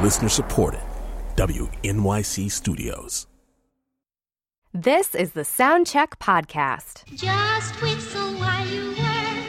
Listener supported. WNYC Studios. This is the Soundcheck Podcast. Just whistle while you work,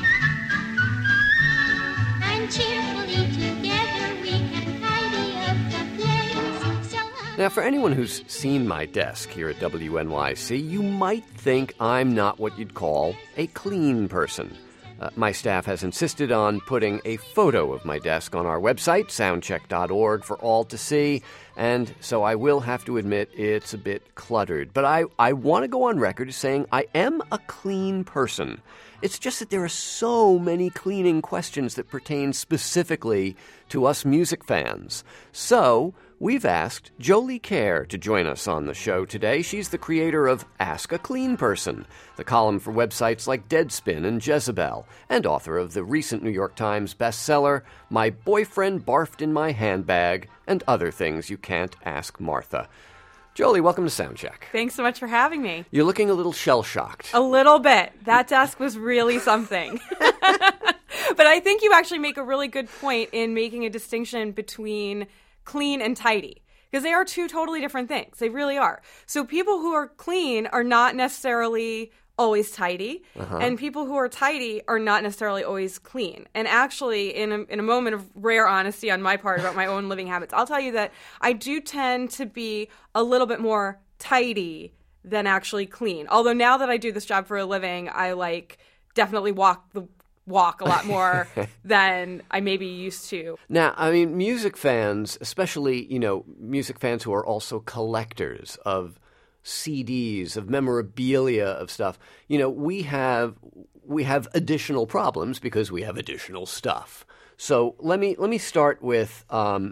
and cheerfully together we can tidy up the place. Now, for anyone who's seen my desk here at WNYC, you might think I'm not what you'd call a clean person. My staff has insisted on putting a photo of my desk on our website, soundcheck.org, for all to see, and so I will have to admit it's a bit cluttered. But I want to go on record as saying I am a clean person. It's just that there are so many cleaning questions that pertain specifically to us music fans. So we've asked Jolie Kerr to join us on the show today. She's the creator of Ask a Clean Person, the column for websites like Deadspin and Jezebel, and author of the recent New York Times bestseller, My Boyfriend Barfed in My Handbag, and Other Things You Can't Ask Martha. Jolie, welcome to Soundcheck. Thanks so much for having me. You're looking a little shell-shocked. A little bit. That desk was really something. But I think you actually make a really good point in making a distinction between clean and tidy, because they are two totally different things. They really are. So people who are clean are not necessarily always tidy, and people who are tidy are not necessarily always clean. And actually, in a moment of rare honesty on my part about my own living habits, I'll tell you that I do tend to be a little bit more tidy than actually clean. Although now that I do this job for a living, I definitely walk a lot more than I maybe used to. Now, I mean, music fans, especially, music fans who are also collectors of CDs, of memorabilia, of stuff, we have additional problems because we have additional stuff. So let me start with,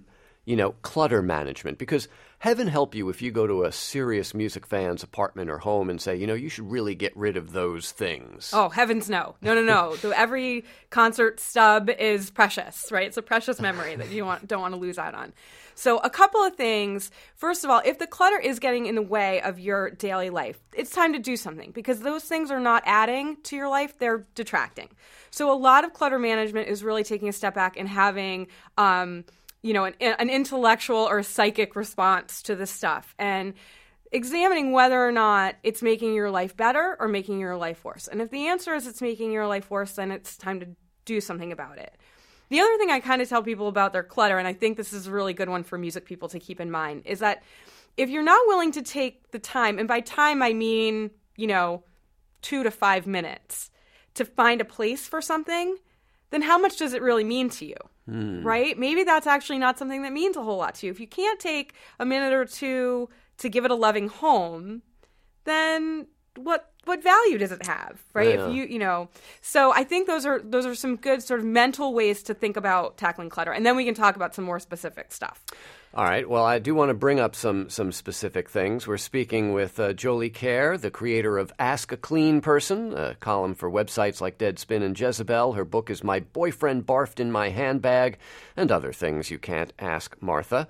clutter management, because heaven help you if you go to a serious music fan's apartment or home and say, you should really get rid of those things. Oh, heavens no. No. So every concert stub is precious, right? It's a precious memory that you don't want to lose out on. So a couple of things. First of all, if the clutter is getting in the way of your daily life, it's time to do something, because those things are not adding to your life, they're detracting. So a lot of clutter management is really taking a step back and having an intellectual or psychic response to this stuff, and examining whether or not it's making your life better or making your life worse. And if the answer is it's making your life worse, then it's time to do something about it. The other thing I kind of tell people about their clutter, and I think this is a really good one for music people to keep in mind, is that if you're not willing to take the time, and by time I mean, 2 to 5 minutes, to find a place for something, then how much does it really mean to you? Right? Maybe that's actually not something that means a whole lot to you. If you can't take a minute or two to give it a loving home, then what value does it have, right? Yeah. If so I think those are some good sort of mental ways to think about tackling clutter, and then we can talk about some more specific stuff. All right. Well, I do want to bring up some specific things. We're speaking with Jolie Kerr, the creator of Ask a Clean Person, a column for websites like Deadspin and Jezebel. Her book is My Boyfriend Barfed in My Handbag, and Other Things You Can't Ask Martha.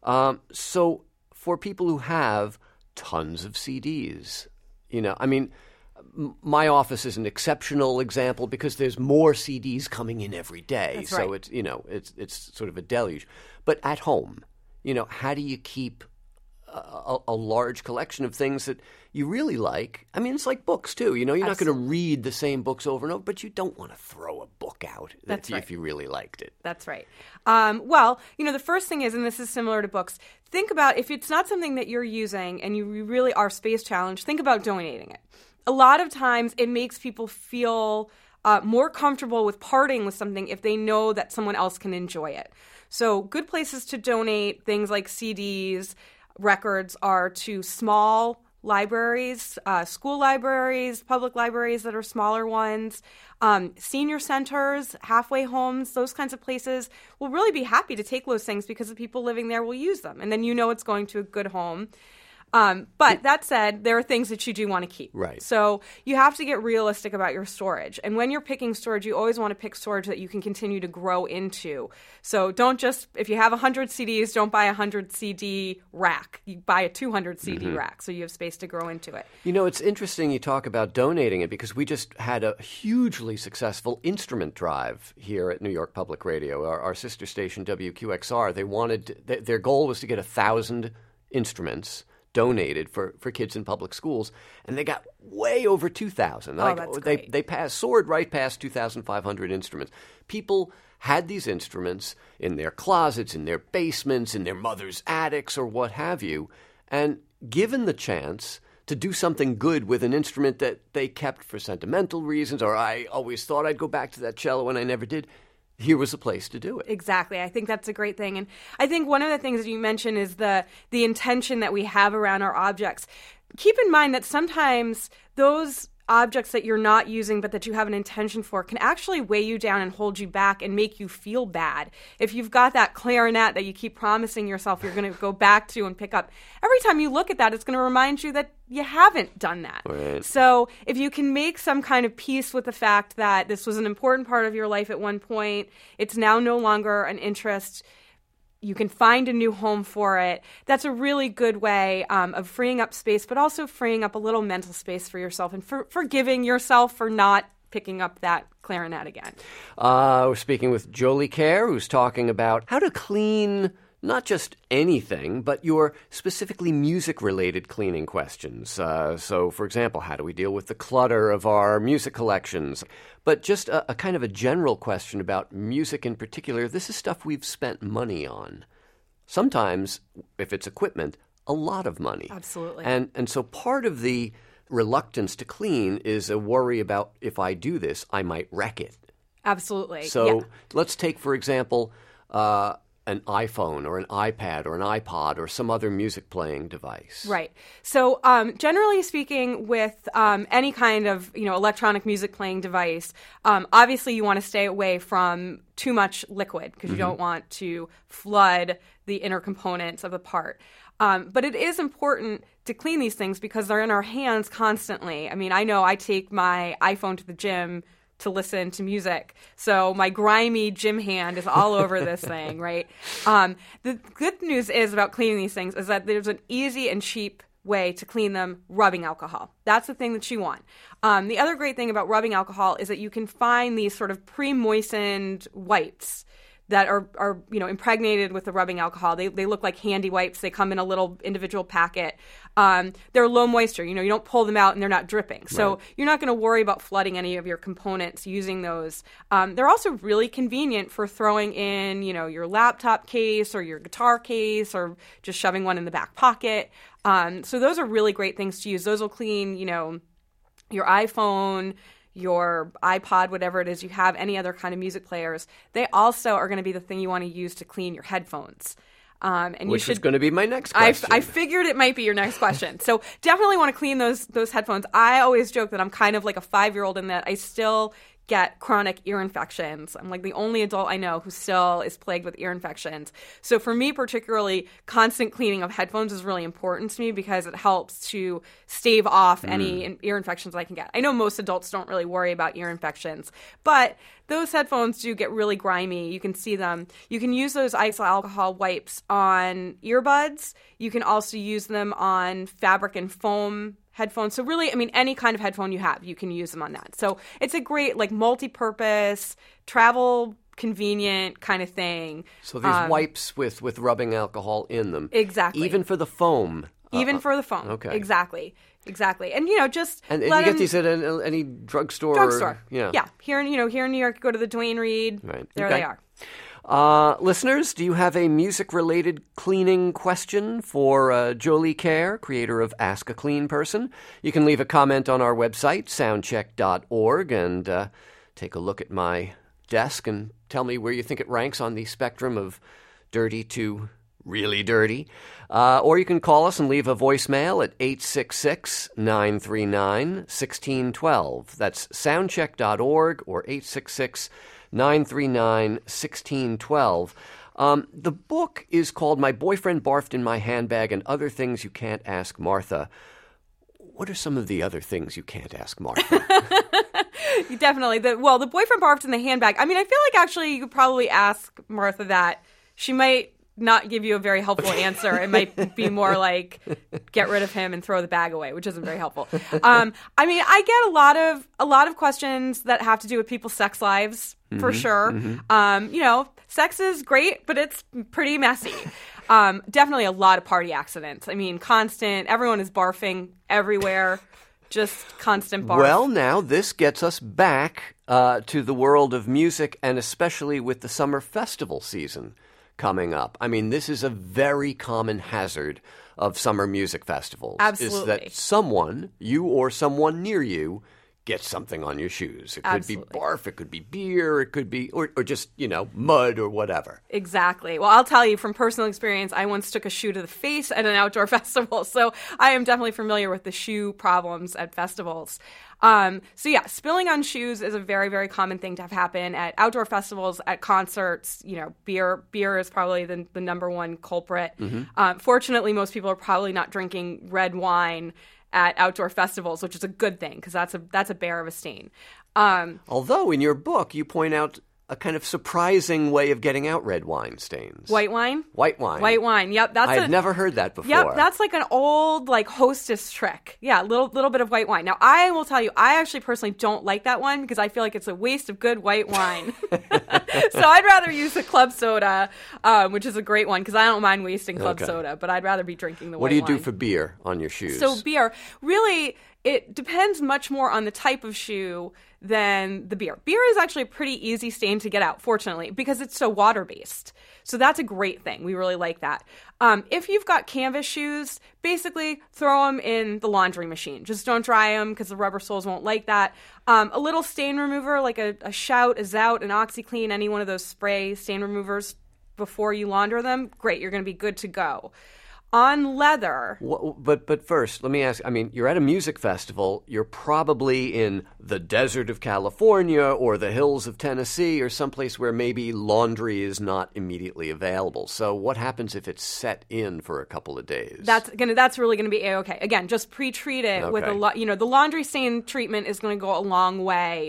So for people who have tons of CDs, my office is an exceptional example because there's more CDs coming in every day. That's so right. it's sort of a deluge. But at home, how do you keep a large collection of things that you really like? I mean, it's like books too. You're not going to read the same books over and over, but you don't want to throw a book out if you really liked it. That's right. The first thing is, and this is similar to books, think about if it's not something that you're using and you really are space challenged, think about donating it. A lot of times it makes people feel more comfortable with parting with something if they know that someone else can enjoy it. So good places to donate things like CDs, records are to small libraries, school libraries, public libraries that are smaller ones, senior centers, halfway homes, those kinds of places will really be happy to take those things because the people living there will use them. And then it's going to a good home. But that said, there are things that you do want to keep. Right. So you have to get realistic about your storage. And when you're picking storage, you always want to pick storage that you can continue to grow into. So don't just, if you have 100 CDs, don't buy a 100 CD rack. You buy a 200 CD rack so you have space to grow into it. You know, it's interesting you talk about donating it because we just had a hugely successful instrument drive here at New York Public Radio. Our sister station, WQXR, their goal was to get 1,000 instruments donated for kids in public schools, and they got way over 2,000. That's great. They soared right past 2,500 instruments. People had these instruments in their closets, in their basements, in their mother's attics, or what have you, and given the chance to do something good with an instrument that they kept for sentimental reasons, or I always thought I'd go back to that cello and I never did, here was a place to do it. Exactly. I think that's a great thing. And I think one of the things that you mentioned is the intention that we have around our objects. Keep in mind that sometimes those objects that you're not using but that you have an intention for can actually weigh you down and hold you back and make you feel bad. If you've got that clarinet that you keep promising yourself you're going to go back to and pick up, every time you look at that, it's going to remind you that you haven't done that. Right. So if you can make some kind of peace with the fact that this was an important part of your life at one point, it's now no longer an interest, you can find a new home for it. That's a really good way of freeing up space, but also freeing up a little mental space for yourself and forgiving yourself for not picking up that clarinet again. We're speaking with Jolie Kerr, who's talking about how to clean not just anything, but your specifically music-related cleaning questions. So, for example, how do we deal with the clutter of our music collections? But just a kind of a general question about music in particular. This is stuff we've spent money on. Sometimes, if it's equipment, a lot of money. Absolutely. And so part of the reluctance to clean is a worry about if I do this, I might wreck it. Absolutely. So let's take, for example, an iPhone or an iPad or an iPod or some other music playing device. Right. So generally speaking, with any kind of electronic music playing device, obviously you want to stay away from too much liquid because you don't want to flood the inner components of the part. But it is important to clean these things because they're in our hands constantly. I mean, I know I take my iPhone to the gym to listen to music. So my grimy gym hand is all over this thing, right? The good news is about cleaning these things is that there's an easy and cheap way to clean them, rubbing alcohol. That's the thing that you want. The other great thing about rubbing alcohol is that you can find these sort of pre-moistened wipes that are impregnated with the rubbing alcohol. They look like handy wipes. They come in a little individual packet. They're low moisture. You don't pull them out and they're not dripping. So you're not going to worry about flooding any of your components using those. They're also really convenient for throwing in, your laptop case or your guitar case or just shoving one in the back pocket. So those are really great things to use. Those will clean, your iPhone, your iPod, whatever it is you have, any other kind of music players. They also are going to be the thing you want to use to clean your headphones. Which is going to be my next question. I figured it might be your next question. So definitely want to clean those headphones. I always joke that I'm kind of like a 5-year-old in that I still get chronic ear infections. I'm like the only adult I know who still is plagued with ear infections. So for me particularly, constant cleaning of headphones is really important to me because it helps to stave off any ear infections I can get. I know most adults don't really worry about ear infections, but those headphones do get really grimy. You can see them. You can use those isopropyl alcohol wipes on earbuds. You can also use them on fabric and foam headphones. So really, any kind of headphone you have, you can use them on that. So it's a great, multi-purpose, travel convenient kind of thing. So these wipes with rubbing alcohol in them. Exactly. Even for the foam. Even for the foam. Okay. Exactly. And just and you get these at any drugstore. Drugstore. Yeah. Here in New York, you go to the Duane Reade. Right. There Okay. they are. Listeners, do you have a music-related cleaning question for Jolie Kerr, creator of Ask a Clean Person? You can leave a comment on our website, soundcheck.org, and take a look at my desk and tell me where you think it ranks on the spectrum of dirty to really dirty. Or you can call us and leave a voicemail at 866-939-1612. That's soundcheck.org or 866-939-1612. The book is called My Boyfriend Barfed in My Handbag and Other Things You Can't Ask Martha. What are some of the other things you can't ask Martha? Definitely. The boyfriend barfed in the handbag. I mean, I feel like actually you could probably ask Martha that. She might not give you a very helpful answer. It might be more like, get rid of him and throw the bag away, which isn't very helpful. I mean, I get a lot of questions that have to do with people's sex lives, for sure. Sex is great, but it's pretty messy. Definitely a lot of party accidents. I mean, everyone is barfing everywhere. Just constant barf. Well, now this gets us back to the world of music, and especially with the summer festival season coming up. I mean, this is a very common hazard of summer music festivals. Absolutely. Is that someone, you or someone near you, gets something on your shoes. It could Absolutely. be barf, it could be beer, it could be, or just, mud or whatever. Exactly. Well, I'll tell you from personal experience, I once took a shoe to the face at an outdoor festival, so I am definitely familiar with the shoe problems at festivals. Spilling on shoes is a very, very common thing to have happen at outdoor festivals, at concerts. Beer is probably the number one culprit. Fortunately, most people are probably not drinking red wine at outdoor festivals, which is a good thing because that's a bear of a stain. Although in your book you point out a kind of surprising way of getting out red wine stains. White wine? White wine. White wine. Yep, I've never heard that before. Yep, that's like an old hostess trick. Yeah, little bit of white wine. Now, I will tell you, I actually personally don't like that one because I feel like it's a waste of good white wine. So I'd rather use the club soda, which is a great one because I don't mind wasting club soda, but I'd rather be drinking the white wine. What do you do for beer on your shoes? So beer, really, it depends much more on the type of shoe than the beer. Beer is actually a pretty easy stain to get out, fortunately, because it's so water-based. So that's a great thing. We really like that. If you've got canvas shoes, basically throw them in the laundry machine. Just don't dry them because the rubber soles won't like that. A little stain remover like a Shout, a Zout, an OxyClean, any one of those spray stain removers before you launder them, great, you're going to be good to go. On leather. But first, let me ask, I mean, you're at a music festival, you're probably in the desert of California or the hills of Tennessee or someplace where maybe laundry is not immediately available. So what happens if it's set in for a couple of days? That's really going to be A-okay. Again, just pre-treat it with the laundry stain treatment is going to go a long way.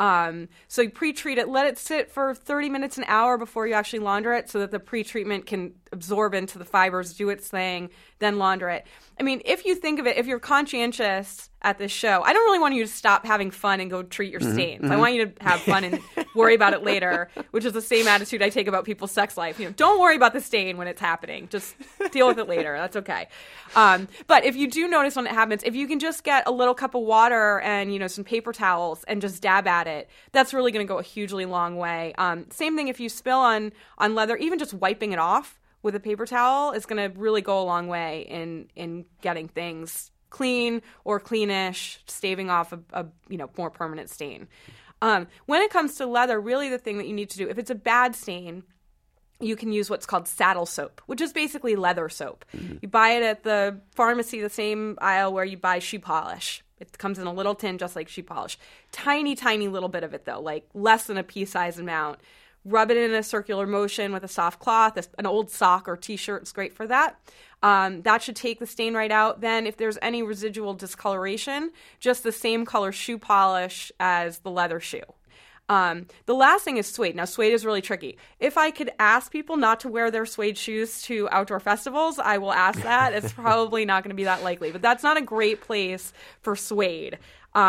So you pre-treat it, let it sit for 30 minutes, an hour before you actually launder it so that the pre-treatment can absorb into the fibers, do its thing, then launder it. I mean, if you think of it, if you're conscientious at this show, I don't really want you to stop having fun and go treat your stains. I want you to have fun and worry about it later, which is the same attitude I take about people's sex life. Don't worry about the stain when it's happening. Just deal with it later. That's okay. But if you do notice when it happens, if you can just get a little cup of water and, some paper towels and just dab at it, that's really going to go a hugely long way. Same thing if you spill on leather, even just wiping it off with a paper towel is going to really go a long way in getting things clean or cleanish, staving off a more permanent stain. When it comes to leather, really the thing that you need to do, if it's a bad stain, you can use what's called saddle soap, which is basically leather soap. You buy it at the pharmacy, the same aisle where you buy shoe polish. It comes in a little tin just like shoe polish. Tiny, tiny little bit of it, though, like less than a pea-sized amount. Rub it in a circular motion with a soft cloth. An old sock or T-shirt is great for that. That should take the stain right out. Then if there's any residual discoloration, just the same color shoe polish as the leather shoe. The last thing is suede. Now, suede is really tricky. If I could ask people not to wear their suede shoes to outdoor festivals, I will ask that. It's probably not going to be that likely. But that's not a great place for suede.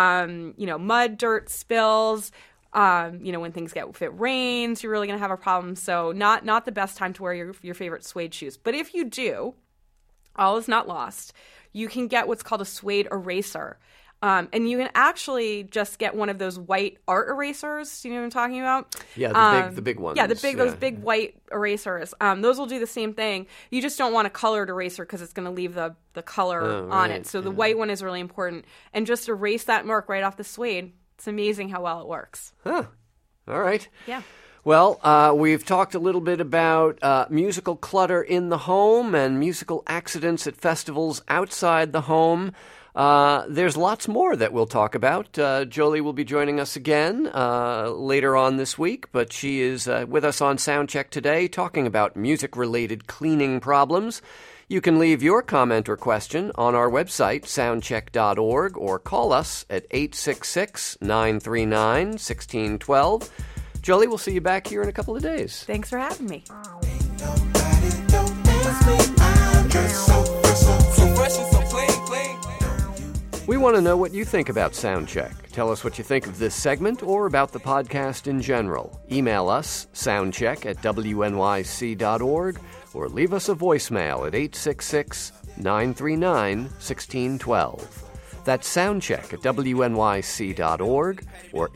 Mud, dirt, spills. If it rains, you're really going to have a problem. So not the best time to wear your favorite suede shoes. But if you do, all is not lost. You can get what's called a suede eraser. And you can actually just get one of those white art erasers. You know what I'm talking about? Yeah, the big ones. Yeah, those big white erasers. Those will do the same thing. You just don't want a colored eraser because it's going to leave the color on it. So the white one is really important. And just erase that mark right off the suede. It's amazing how well it works. Huh. All right. Yeah. Well, we've talked a little bit about musical clutter in the home and musical accidents at festivals outside the home. There's lots more that we'll talk about. Jolie will be joining us again later on this week, but she is with us on Soundcheck today talking about music-related cleaning problems. You can leave your comment or question on our website, soundcheck.org, or call us at 866-939-1612. Jolie, we'll see you back here in a couple of days. Thanks for having me. We want to know what you think about Soundcheck. Tell us what you think of this segment or about the podcast in general. Email us, soundcheck@wnyc.org, or leave us a voicemail at 866-939-1612. That's soundcheck@wnyc.org or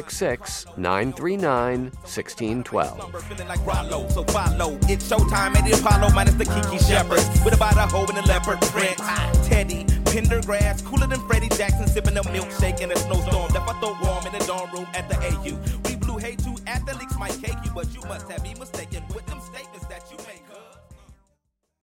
866-939-1612. Feeling like Rollo, so follow. It's showtime at the Apollo minus the Kiki Shepherds. With about a hoe in a leopard print. Teddy, Pendergrass, cooler than Freddie Jackson, sipping a milkshake in a snowstorm. Left I throw warm in the dorm room at the AU. We blew hay to athletes might cake you, but you must have me mistaken with them statements that you